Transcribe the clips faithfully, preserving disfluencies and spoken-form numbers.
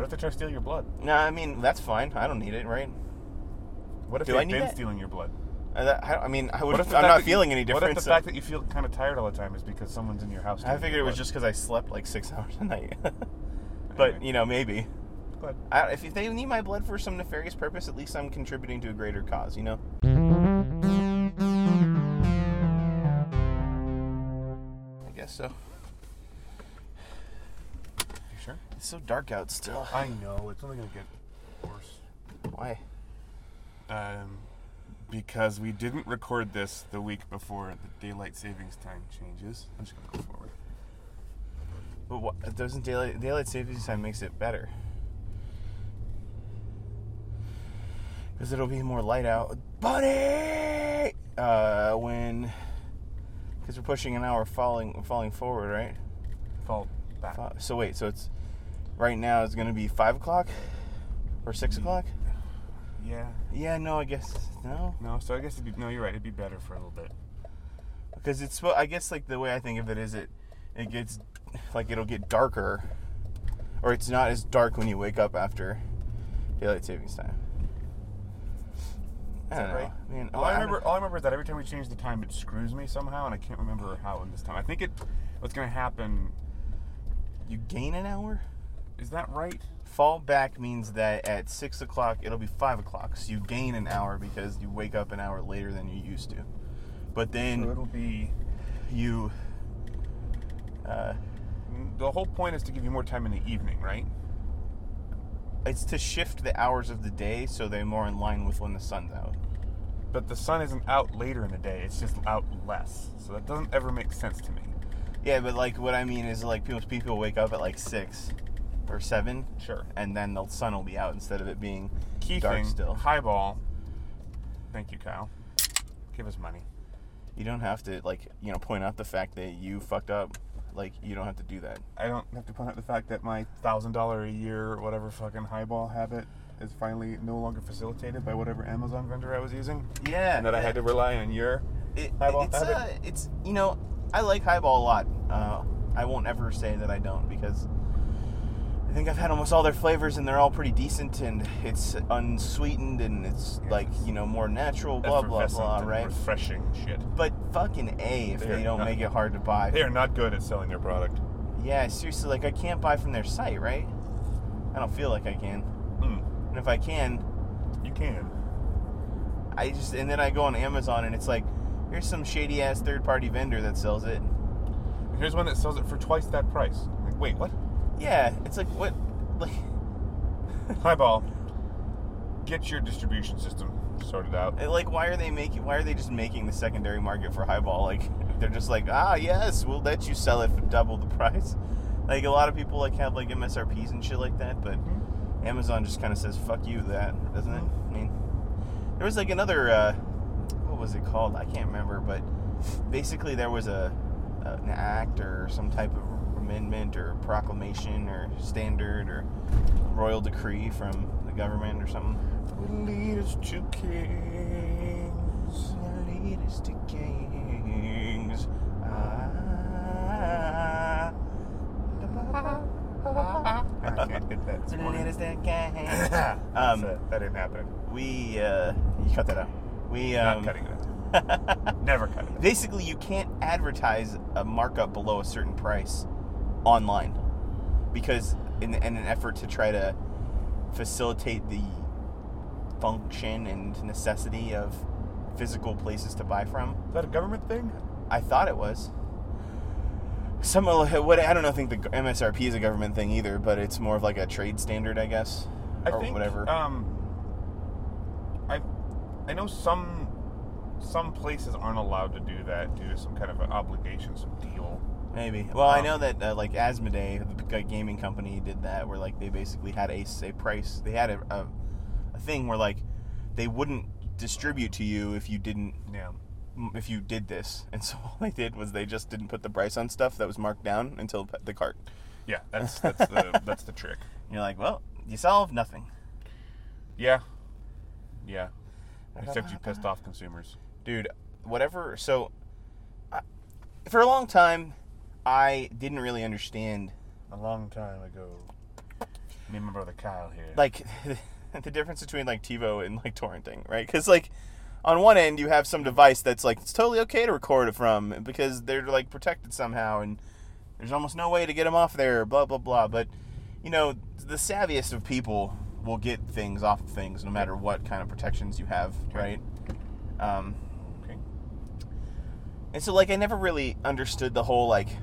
What if they try to steal your blood? No, I mean, that's fine. I don't need it, right? What if Do they've I need been that? stealing your blood? I, that- I I mean, I would, What if the I'm fact not that feeling you, any different. What if the so- fact that you feel kind of tired all the time is because someone's in your house? I stealing figured your it was blood? just because I slept like six hours a night. But, Anyway. you know, maybe. But I, if, if they need my blood for some nefarious purpose, at least I'm contributing to a greater cause, you know? I guess so. you sure? It's so dark out still. I know it's only gonna get worse. Why? Um, because we didn't record this the week before the daylight savings time changes. I'm just gonna go forward. But what, doesn't daylight, daylight savings time makes it better? Because it'll be more light out. Buddy! Uh, when... Because we're pushing an hour falling falling forward, right? Fall back. Fi- So wait, so it's... Right now it's going to be five o'clock? Or six o'clock? Yeah. Yeah, no, I guess... No? No, so I guess it'd be, no, you're right. It'd be better for a little bit. Because it's... I guess, like, the way I think of it is it... It gets... Like, it'll get darker. Or it's not as dark when you wake up after daylight savings time. I don't that know. right? I mean, All I I don't- remember, all I remember is that every time we change the time, it screws me somehow, and I can't remember how in this time. I think it. What's going to happen? You gain an hour? Is that right? Fall back means that at six o'clock it'll be five o'clock. So you gain an hour because you wake up an hour later than you used to. But then So it'll be. you. Uh, The whole point is to give you more time in the evening, right? it's to shift the hours of the day so they're more in line with when the sun's out. But the sun isn't out later in the day; it's just out less. So that doesn't ever make sense to me. Yeah, but like what I mean is like people people wake up at like six or seven, Sure. and then the sun will be out instead of it being Key dark thing. still. Highball. Thank you, Kyle. Give us money. You don't have to like you know point out the fact that you fucked up. Like you don't have to do that. I don't have to point out the fact that my thousand dollar a year or whatever fucking highball habit is finally no longer facilitated by whatever Amazon vendor I was using, Yeah, and that I had to rely on your It, highball it's, habit. uh, it's you know I like highball a lot. Uh, I won't ever say that I don't because I think I've had almost all their flavors and they're all pretty decent and it's unsweetened and it's Yes. like you know more natural. Blah blah Effervescent blah. and Right. refreshing shit. But fucking A if They they, are don't not- make it hard to buy. They are not good at selling their product. Yeah, seriously, like I can't buy from their site, right? I don't feel like I can. Mm. And if I can, You can. I just and then I go on Amazon and it's like, here's some shady ass third party vendor that sells it. Here's one that sells it for twice that price. Like, wait, what? Yeah, it's like what, like. Highball. Get your distribution system sorted out. And, like, why are they making? Why are they just making the secondary market for highball? Like, they're just like, ah, yes, we'll let you sell it for double the price. Like, a lot of people like have like M S R Ps and shit like that, but Amazon just kind of says, fuck you, that doesn't it? I mean, there was like another, uh, what was it called? I can't remember, but basically there was a an act or some type of amendment or proclamation or standard or royal decree from the government or something. Will lead us to kings. Lead us to kings. Ah. I can't hit that. It's Lead morning. us to kings. um, Um, that didn't happen. we, uh, you cut that out. We, um, Not cutting it. Never cut it. basically, you can't advertise a markup below a certain price online because, in, in an effort to try to facilitate the function and necessity of physical places to buy from. Is that a government thing? I thought it was. Some what I don't know. Think the M S R P is a government thing either, but it's more of like a trade standard, I guess, I or think whatever. Um, I I know some some places aren't allowed to do that due to some kind of an obligation, some deal. Maybe. Well, I Um, know that uh, like Asmodee, the g- gaming company, did that where like they basically had a say price. They had a, a a thing where like they wouldn't distribute to you if you didn't Yeah. if you did this, and so all they did was they just didn't put the price on stuff that was marked down until the cart. Yeah, that's that's the that's the trick. And you're like, well, you solved nothing. Yeah. Yeah. Except you pissed off consumers. Dude, whatever. So, I, for a long time, I didn't really understand. A long time ago. Me and my brother Kyle here. like the difference between like TiVo and like torrenting, right? Because like on one end you have some device that's like it's totally okay to record it from because they're like protected somehow and there's almost no way to get them off there, blah blah blah. But you know, the savviest of people will get things off of things no matter what kind of protections you have, right? Um, okay. And so like I never really understood the whole like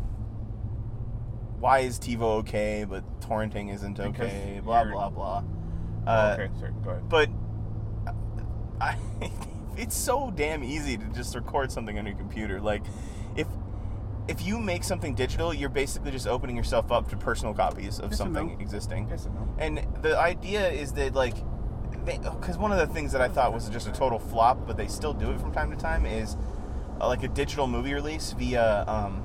why is TiVo okay but torrenting isn't okay, Because blah you're- blah blah. Oh, Uh, okay, sorry, go ahead. But I, it's so damn easy to just record something on your computer. Like, if if you make something digital, you're basically just opening yourself up to personal copies of Yes and something no. existing. Yes and no. And the idea is that, like, because one of the things that I thought was just a total flop, but they still do it from time to time, is uh, like a digital movie release via um,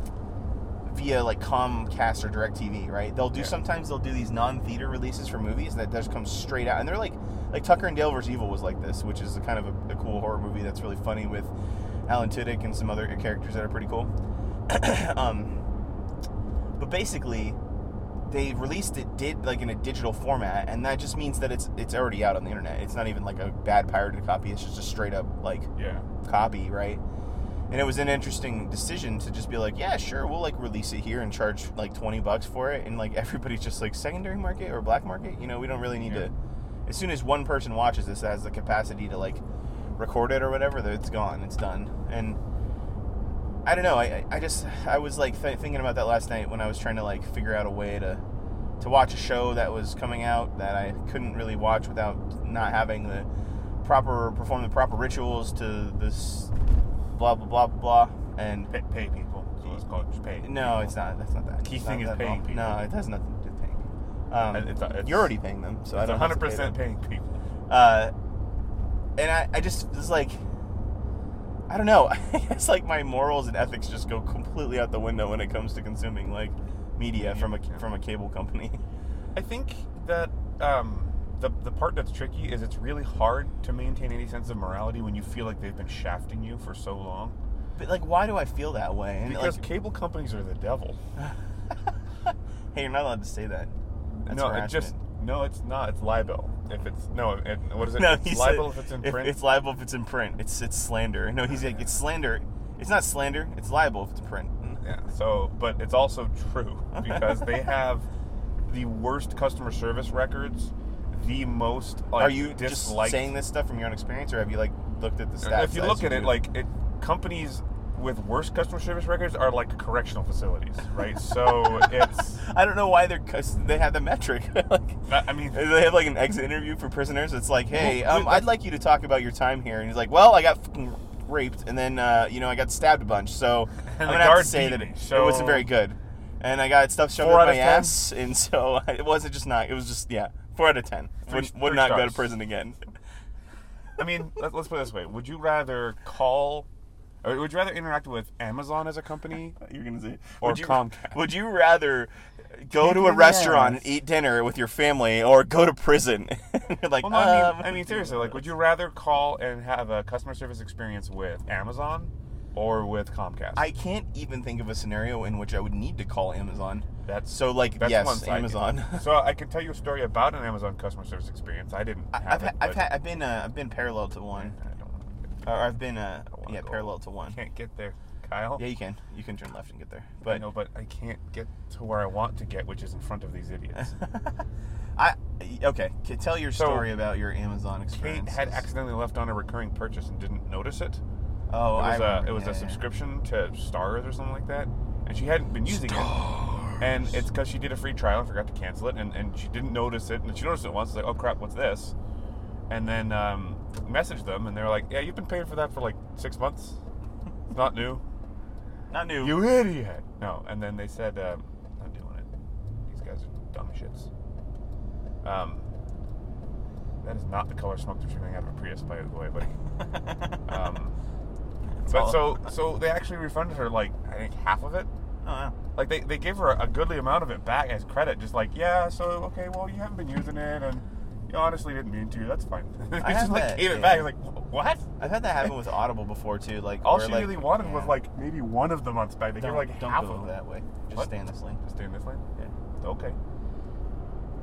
via like Comcast or DirecTV, right? They'll do Yeah. sometimes they'll do these non-theater releases for movies that just come straight out, and they're like like Tucker and Dale versus Evil was like this, which is a kind of a, a cool horror movie that's really funny with Alan Tudyk and some other characters that are pretty cool. um, but basically, they released it did like in a digital format, and that just means that it's it's already out on the internet. It's not even like a bad pirated copy. It's just a straight up like Yeah. copy, right? And it was an interesting decision to just be like, yeah, sure, we'll like release it here and charge like twenty bucks for it, and like everybody's just like secondary market or black market. You know, we don't really need Yeah. to. As soon as one person watches this that has the capacity to like record it or whatever, that it's gone, it's done. And I don't know. I I just I was like th- thinking about that last night when I was trying to like figure out a way to to watch a show that was coming out that I couldn't really watch without not having the proper perform the proper rituals to this blah blah blah blah and Pay, pay people. So it's called just pay. no, it's not. That's not that. Key It's thing not is that paying at all. people. No, it has nothing to do with paying people. Um, It's- it's- you're already paying them, so I It's don't one have hundred to pay them. percent paying people. Uh, and I, I just was like, I don't know. I guess like my morals and ethics just go completely out the window when it comes to consuming like media from a Yeah. from a cable company. I think that um, the the part that's tricky is it's really hard to maintain any sense of morality when you feel like they've been shafting you for so long. But like, why do I feel that way? And Because like, cable companies are the devil. hey, you're not allowed to say that. That's no, it harassment. just no, it's not. It's libel. If it's no, it, what is it? No, it's he libel said if it's in if print. it's liable if it's in print. It's it's slander. No, he's like it's slander. It's not slander. It's liable if it's in print. Yeah. So, but it's also true because they have the worst customer service records, the most. Like, Are you just disliked. saying this stuff from your own experience, or have you like looked at the stats? If you as look at it, do? like it, companies with worse customer service records are like correctional facilities, right? So it's. I don't know why they're cause they have the metric. like, I mean, they have like an exit interview for prisoners. It's like, hey, Well, um, but- I'd like you to talk about your time here. And he's like, well, I got fucking raped, and then uh, you know I got stabbed a bunch. So And I'm the gonna have to guard say beat that me, it, so- it wasn't very good. And I got stuff shoved Four up out my of ten? ass, and so it wasn't just not. It was just yeah, four out of ten. Three- Would, would three not go to stars. prison again. I mean, let, let's put it this way: would you rather call, or would you rather interact with Amazon as a company? You're gonna say, Or would you, Comcast. Would you rather go Kick to a in the restaurant ass. and eat dinner with your family, or go to prison? You're like, Well, no, I um, mean, I mean, seriously, like, would you rather call and have a customer service experience with Amazon or with Comcast? I can't even think of a scenario in which I would need to call Amazon. That's So, like, that's yes, one side. Amazon. So I can tell you a story about an Amazon customer service experience. I didn't I- have I've, it. ha- I've, but ha- I've been uh, I've been parallel to one, I don't want or I've been uh, wanna yeah go. parallel to one. Can't get there, Kyle. Yeah, you can. You can turn left and get there. I But know, but I can't get to where I want to get, which is in front of these idiots. I okay. K- Tell your So, story about your Amazon Kate experience. had accidentally left on a recurring purchase and didn't notice it. Oh, it I was a remember. it was Yeah, a yeah. subscription to Stars or something like that, and she hadn't been using it. And it's because she did a free trial and forgot to cancel it, and, and she didn't notice it. And she noticed it once, like, oh crap, what's this? And then um, messaged them, and they're like, yeah, you've been paying for that for like six months. It's not new. Not new. You idiot. No, and then they said, um, not doing it. These guys are dumb shits. Um, that is not the color smoke that's coming out of a Prius, by the way, buddy. Um, but all- so so they actually refunded her like I think half of it. Oh, yeah. Like they, they gave her a goodly amount of it back as credit, just like yeah, so okay, well you haven't been using it and you honestly didn't mean to. That's fine. They I just have like that, gave yeah. it back. It's like what? I've had that happen with Audible before too. Like All where, she like, really wanted was yeah. like maybe one of the months back. They gave don't, her like don't half go of them. that way. Just What? stay in this lane. Just stay in this lane. Yeah. Okay.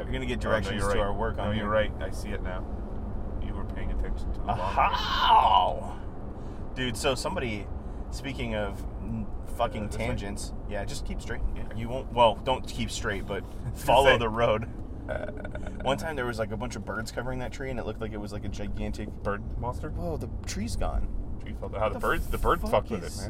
You're gonna get Oh, no, directions you're to right. our work on No, here. you're right. I see it now. You were paying attention to the long Aha! Dude, so somebody, speaking of mm, fucking Uh, this way? tangents, yeah, just keep straight. Yeah, you won't. Well, don't keep straight, but follow say. the road. Uh, One time there was like a bunch of birds covering that tree, and it looked like it was like a gigantic. bird monster. Whoa, the tree's gone. Tree fell down. How the, the birds? The bird fuck fucked with is-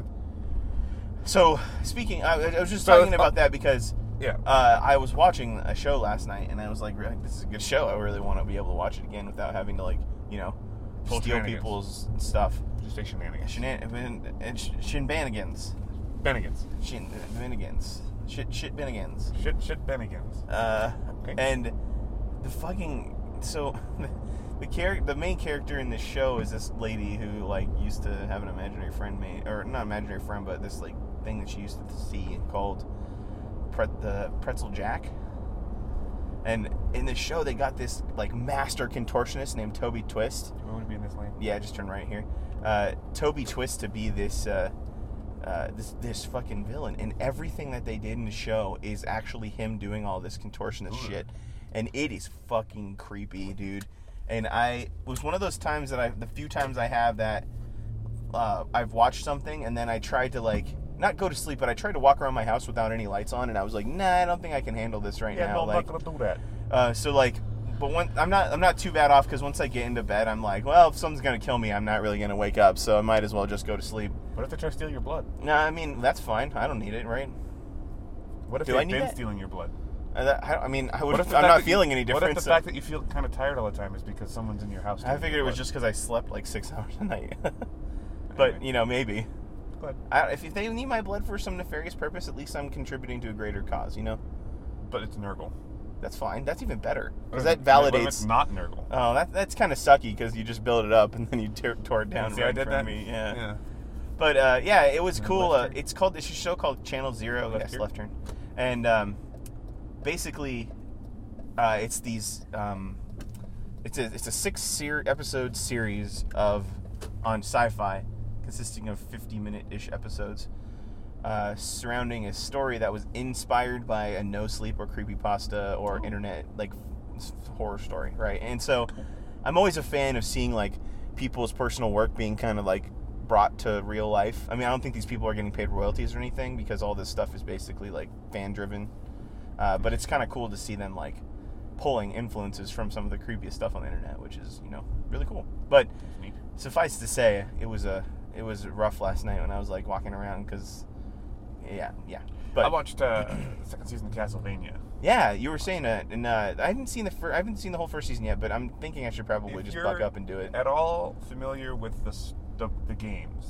it, man. So, speaking, I, I was just So, talking uh, about that because Yeah. uh, I was watching a show last night, and I was like, really, this is a good show. I really want to be able to watch it again without having to, like, you know, Pull steal shenanigans. people's stuff. Just say shenanigans. Shenan- and sh- shenanigans. Bennigan's. Shin- Benigans. Shit, shit Benigans. Shit, shit Bennigan's. Uh, Okay. and the fucking so the char- the main character in this show is this lady who like used to have an imaginary friend made, or not imaginary friend, but this like thing that she used to see called Pret- the Pretzel Jack. And in the show, they got this like master contortionist named Toby Twist. Do you want me to be in this lane? Yeah, just turn right here. Uh, Toby Twist to be this uh, uh, this this fucking villain, and everything that they did in the show is actually him doing all this contortionist Ooh. shit, and it is fucking creepy, dude. And I it was one of those times that I the few times I have that uh, I've watched something and then I tried to like not go to sleep, but I tried to walk around my house without any lights on, and I was like, nah, I don't think I can handle this right Yeah, now. no, I'm like, not gonna do that. uh, so like, but when I'm not, I'm not too bad off because once I get into bed, I'm like, well, if something's gonna kill me, I'm not really gonna wake up, so I might as well just go to sleep. What if they try to steal your blood? Nah, I mean that's fine. I don't need it, right? What if Do they've I need been that? stealing your blood? Uh, that, I, I mean, I would. What if the I'm fact not that you- feeling any What if difference. the so- fact that you feel kind of tired all the time is because someone's in your house? I stealing figured your it was blood? just because I slept like six hours a night. But Anyway. you know, maybe. Go ahead. I, if they need my blood for some nefarious purpose, at least I'm contributing to a greater cause. You know, But it's Nurgle. that's fine. That's even better because What if that it- what if validates. It's not Nurgle. Oh, that that's kind of sucky because you just build it up and then you tear, tore it down See, right I in did front that. of me. Yeah. Yeah. But uh, yeah, it was And cool. left Uh, turn? it's called. It's a show called Channel Zero. Left yes, here? left turn. And um, basically, uh, it's these. Um, it's a it's a six ser- episode series of on Sci-Fi, consisting of fifty minute ish episodes, uh, surrounding a story that was inspired by a no sleep or creepypasta or Oh. internet like s- horror story, right? And so, I'm always a fan of seeing like people's personal work being kind of like brought to real life. I mean, I don't think these people are getting paid royalties or anything because all this stuff is basically like fan driven. Uh, but it's kind of cool to see them like pulling influences from some of the creepiest stuff on the internet, which is, you know, really cool. But It's neat. suffice to say, it was a it was rough last night when I was like walking around because, yeah, yeah. But I watched uh, the second season of Castlevania. yeah, you were saying that, and uh, I haven't seen the fir- I haven't seen the whole first season yet, but I'm thinking I should probably If just you're buck up and do it. At all familiar with the s- the, the games?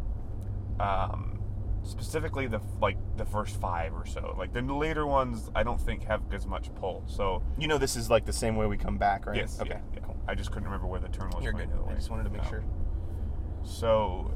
Mhm. Um, specifically the like the first five or so. Like the later ones, I don't think have as much pull. So You know, this is like the same way we come back, right? yes, Okay. yeah, yeah. I just couldn't remember where the turn was. You're going good. the other I way. just wanted to make Um, sure. So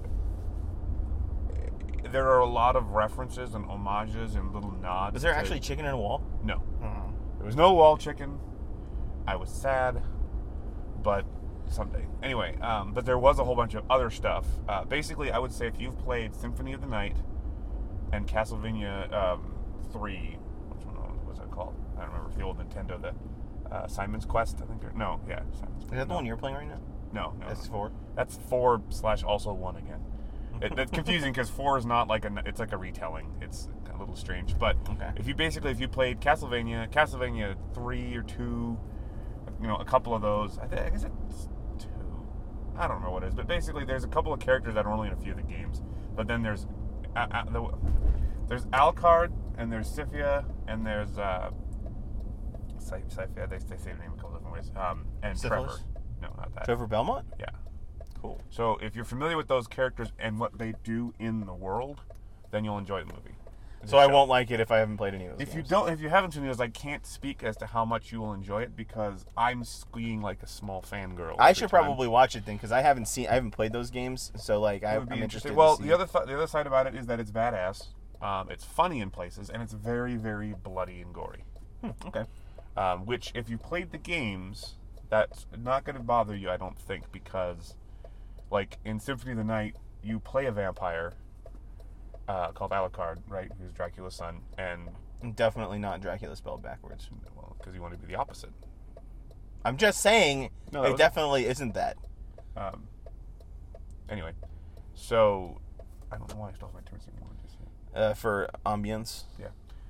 there are a lot of references and homages and little nods. Was there to- actually chicken in a wall? no? Oh. There was no wall chicken. I was sad, but someday. Anyway, um, but there was a whole bunch of other stuff. Uh, basically, I would say if you've played Symphony of the Night and Castlevania um, three, which one was it called? I don't remember. The old Nintendo, the uh, Simon's Quest, I think. Or, no, yeah, Simon's Quest. Is that the no. one you're playing right now? No, no. That's no. four. That's four slash also one again. It, that's confusing because four is not like a. It's like a retelling. It's a little strange. But Okay. if you basically if you played Castlevania, Castlevania three or two, you know, a couple of those. I, think, I guess it's two. I don't know what it is, but basically there's a couple of characters that are only in a few of the games. But then there's uh, uh, the, there's Alucard and there's Sifia and there's uh, Sifia. They, they say the name a couple different ways. Um, and Syphilis? Trevor. No, not that. Trevor Belmont? Yeah. Cool. So if you're familiar with those characters and what they do in the world, then you'll enjoy the movie. So I won't like it if I haven't played any of those If you games. don't, if you haven't seen those, I can't speak as to how much you will enjoy it because I'm squeeing like a small fangirl. I every should time. probably watch it then because I haven't seen, I haven't played those games. So like, I, It I'm would be interested. interesting. to Well, see. the other th- the other side about it is that it's badass. Um, it's funny in places, and it's very very bloody and gory. Hmm, okay. Um, which, if you played the games, that's not going to bother you, I don't think, because, like in Symphony of the Night, you play a vampire uh, called Alucard, right, who's Dracula's son, and Definitely not Dracula spelled backwards. Well, because you want to be the opposite. I'm just saying No, it was... definitely isn't that. Um. Anyway, so I don't know why I stole my turn. Uh, for ambience. Yeah.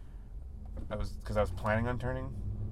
I was because I was planning on turning.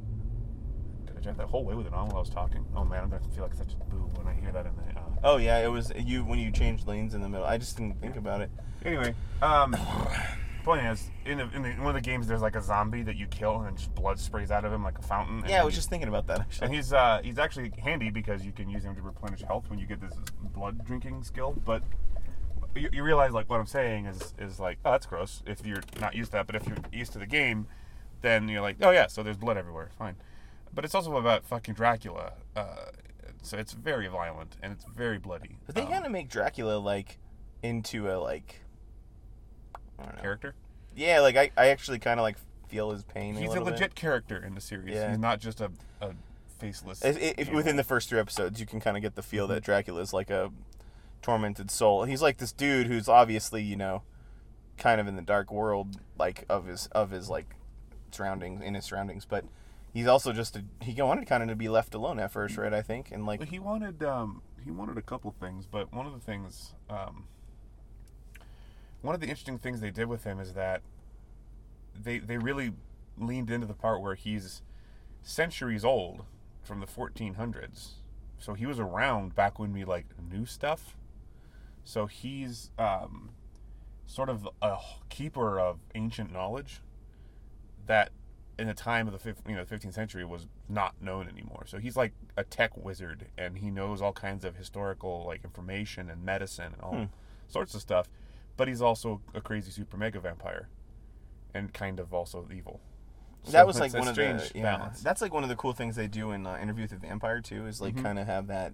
Did I drive that whole way with it on while I was talking? Oh man, I'm gonna feel like such a boob when I hear that in the. Uh... Oh yeah, it was you when you changed lanes in the middle. I just didn't think about it. Anyway, um, point is, in, the, in, the, in one of the games, there's like a zombie that you kill, and just blood sprays out of him like a fountain. Yeah, I was just thinking about that actually. And he's uh, he's actually handy because you can use him to replenish health when you get this blood drinking skill. But you, you realize like what I'm saying is is like, oh, that's gross if you're not used to that. But if you're used to the game, then you're like, oh yeah, so there's blood everywhere, fine. But it's also about fucking Dracula, uh, so it's very violent and it's very bloody. But they um, kind of make Dracula like into a like I don't know. Character. Yeah, like I, I actually kind of like feel his pain. He's a, a legit bit. character in the series. Yeah. He's not just a, a faceless. If, if, within the first three episodes, you can kind of get the feel that Dracula is like a tormented soul. He's like this dude who's obviously, you know, kind of in the dark world, like of his of his like surroundings in his surroundings, but he's also just a, he wanted kind of to be left alone at first, right? I think, and like well, he wanted um, he wanted a couple things, but one of the things um, one of the interesting things they did with him is that they they really leaned into the part where he's centuries old from the fourteen hundreds, so he was around back when we like knew stuff. So he's um, sort of a keeper of ancient knowledge that in the time of the fifth, you know, fifteenth century was not known anymore. So he's like a tech wizard, and he knows all kinds of historical like information and medicine and all hmm. sorts of stuff. But he's also a crazy super mega vampire, and kind of also evil. So that was like one of the yeah, balance. That's like one of the cool things they do in uh, Interview with the Vampire too. Is like mm-hmm. kind of have that.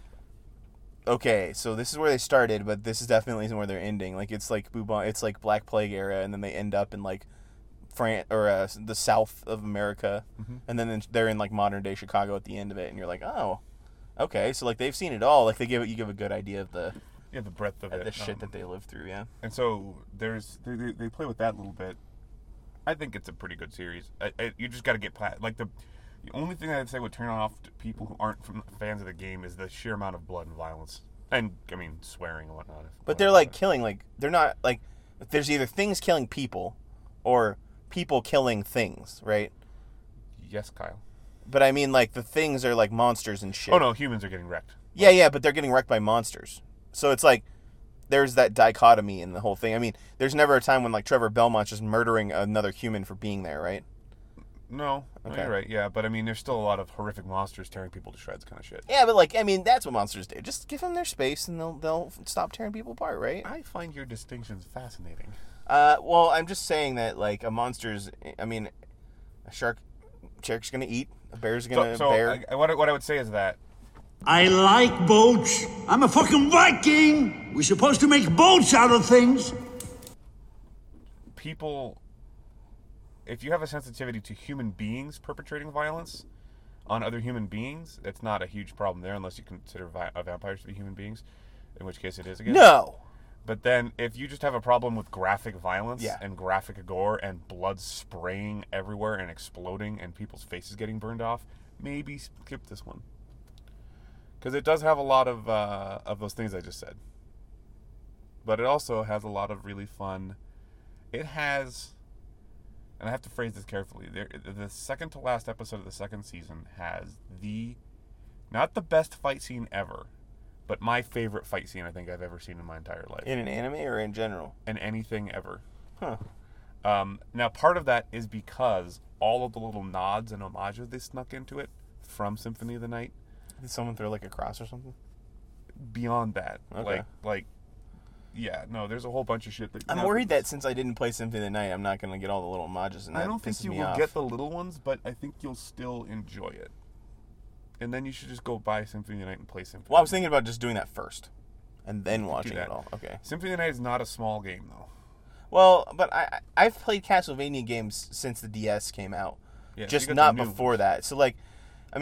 Okay, so this is where they started, but this is definitely where they're ending. Like it's like bubon, it's like Black Plague era, and then they end up in like France or uh, the South of America, mm-hmm. and then they're in like modern day Chicago at the end of it, and you're like, oh, okay, so like they've seen it all. Like they give it, you give a good idea of the yeah the breadth of uh, it, the shit um, that they live through, yeah. And so there's they, they, they play with that a little bit. I think it's a pretty good series. I, I, you just got to get past like the. The only thing I'd say would turn off people who aren't from fans of the game is the sheer amount of blood and violence. And, I mean, swearing and whatnot. But they're, like, killing, like, they're not, like, there's either things killing people or people killing things, right? Yes, Kyle. But, I mean, like, the things are, like, monsters and shit. Oh, no, humans are getting wrecked. Yeah, yeah, but they're getting wrecked by monsters. So it's, like, there's that dichotomy in the whole thing. I mean, there's never a time when, like, Trevor Belmont's just murdering another human for being there, right? No, okay. No, you're right, yeah, but I mean, there's still a lot of horrific monsters tearing people to shreds kind of shit. Yeah, but like, I mean, that's what monsters do. Just give them their space and they'll they'll stop tearing people apart, right? I find your distinctions fascinating. Uh, well, I'm just saying that, like, a monster's, I mean, a shark, shark's gonna eat, a bear's gonna so, so bear. I, what, what I would say is that I like boats. I'm a fucking Viking. We're supposed to make boats out of things. People... If you have a sensitivity to human beings perpetrating violence on other human beings, it's not a huge problem there unless you consider vi- vampires to be human beings, in which case it is again. No! But then if you just have a problem with graphic violence yeah. and graphic gore and blood spraying everywhere and exploding and people's faces getting burned off, maybe skip this one. Because it does have a lot of, uh, of those things I just said. But it also has a lot of really fun... It has... And I have to phrase this carefully. There, the second to last episode of the second season has the, not the best fight scene ever, but my favorite fight scene I think I've ever seen in my entire life. In an anime or in general? In anything ever. Huh. Um, now, part of that is because all of the little nods and homages they snuck into it from Symphony of the Night. Did someone throw like a cross or something? Beyond that. Okay. Like, like, yeah, no, there's a whole bunch of shit that... I'm worried that since I didn't play Symphony of the Night, I'm not going to get all the little homages, and that I don't think you will off. get the little ones, but I think you'll still enjoy it. And then you should just go buy Symphony of the Night and play Symphony. Well, I was thinking about just doing that first, and then watching it all. Okay. Symphony of the Night is not a small game, though. Well, but I, I've played Castlevania games since the D S came out. Yeah, just so not before ones. that. So, like, I mean,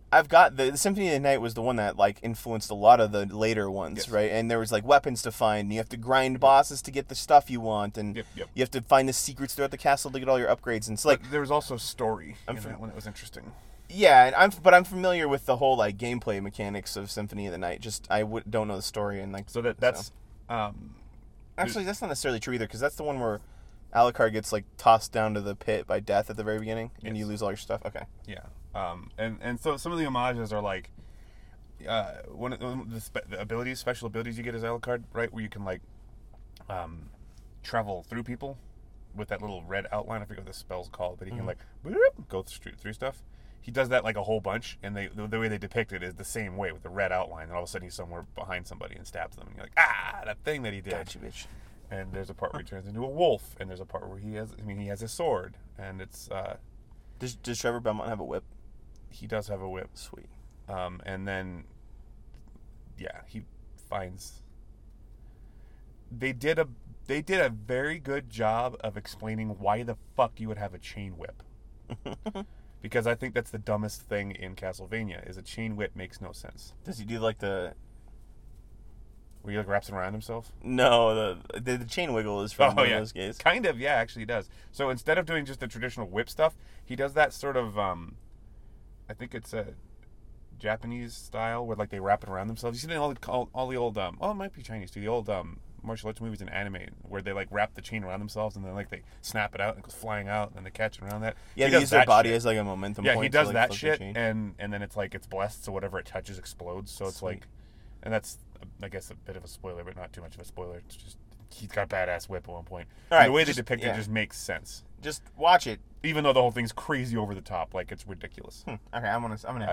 I've got the, the Symphony of the Night was the one that like influenced a lot of the later ones, Yes. right? And there was like weapons to find. And you have to grind bosses to get the stuff you want, and Yep, yep. you have to find the secrets throughout the castle to get all your upgrades. And it's like, But there was also story I'm in fam- that one that was interesting. yeah, and I'm but I'm familiar with the whole like gameplay mechanics of Symphony of the Night. Just I w- don't know the story and like So that that's um, actually that's not necessarily true either because that's the one where Alucard gets like tossed down to the pit by death at the very beginning, and you Yes. lose all your stuff. Okay. yeah. Um, and and so some of the homages are like uh, one of the, the, spe- the abilities, special abilities you get as Alucard, right? Where you can like um, travel through people with that little red outline. I forget what the spell's called, but he can like boop, go through through stuff. He does that like a whole bunch, and they the, the way they depict it is the same way with the red outline. And all of a sudden he's somewhere behind somebody and stabs them, and you're like, ah, that thing that he did. Gotcha, bitch. And there's a part where he turns into a wolf, and there's a part where he has, I mean, he has a sword, and it's uh, Does Does Trevor Belmont have a whip? he does have a whip. Sweet. Um, and then, yeah, he finds. They did a they did a very good job of explaining why the fuck you would have a chain whip. Because I think that's the dumbest thing in Castlevania is a chain whip makes no sense. Does he do like the Where he like wraps it around himself. no the the, the chain wiggle is from Oh, one yeah. of those games? Kind of, yeah, actually he does. So instead of doing just the traditional whip stuff, he does that sort of, um, I think it's a Japanese style where like they wrap it around themselves. You see all the all, all the old, um, oh, it might be Chinese too. The old um, martial arts movies and anime where they like wrap the chain around themselves and then like they snap it out and it goes flying out and then they catch it around that. Yeah, He they does use their that body shit. as like a momentum Yeah, point. he to, does like, that flip the shit, chain. and and then it's like it's blessed, so whatever it touches explodes. So it's Sweet. like, and that's I guess a bit of a spoiler, but not too much of a spoiler. It's just he's got a badass whip at one point. All And right, the way just- they depict yeah. it just makes sense, Just watch it. even though the whole thing's crazy over the top, like it's ridiculous. Hmm. Okay, I'm gonna I'm gonna.